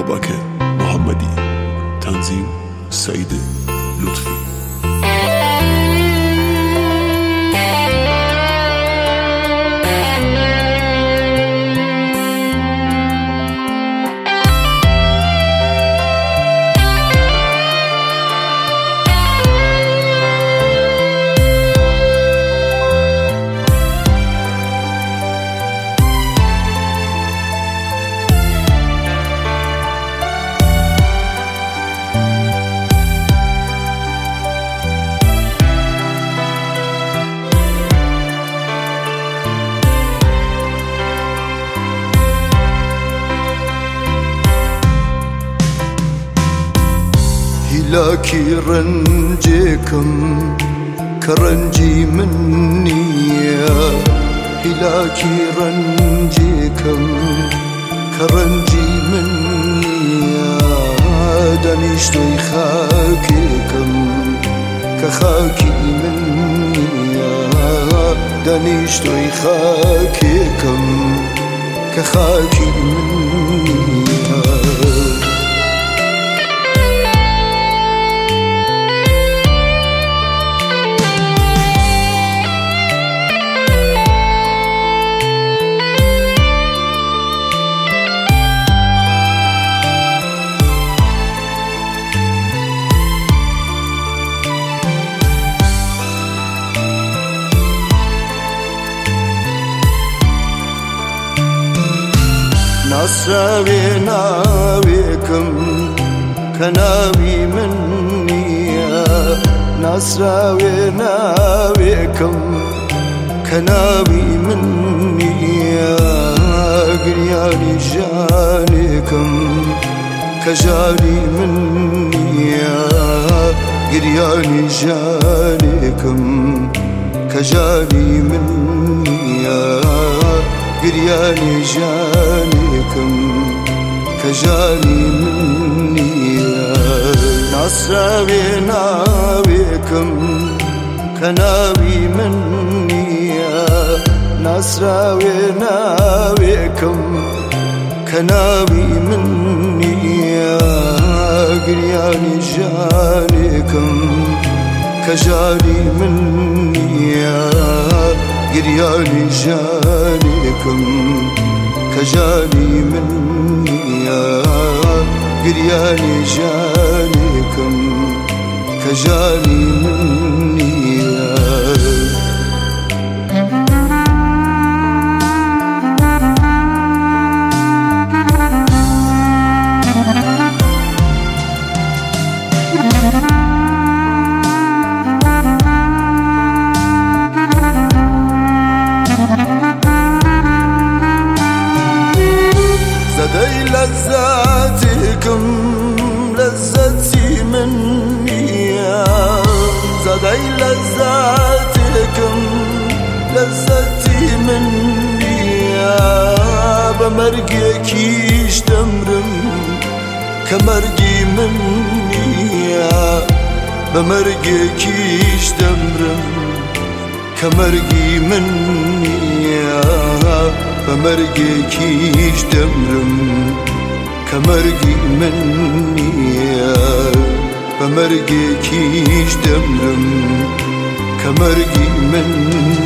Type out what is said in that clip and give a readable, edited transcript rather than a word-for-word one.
بابک محمدی، تنظیم سعید لطفی. هلاكي رنجكم كرنجي مني، هلاكي رنجكم كرنجي مني، دانيشتو يخاكيكم كخاكي مني، دانيشتو يخاكيكم كخاكي مني. ناصري ناويكم كناوي مني، ناصري ناويكم كناوي مني، قرياني جانيكم كجاني مني، قرياني جانيكم كجاني مني، قرياني جانيكم كجاني مني. ناصري ناويكم كناوي مني، ناصري ناويكم كناوي مني، قرياني جانيكم كجاني مني، قرياني جانيكم كجاني مني، قرياني جانيكم كجاني مني. زادي لذاتكم لذتي مني، زادي لذاتكم لذتي مني، بمرقيكيش دمرم كمرقي مني، بمرقيكيش دمرم كمرقي مني، بمرقيكيش دمرم كمرقي مني، بمرقيكيش دمرم كمرقي مني.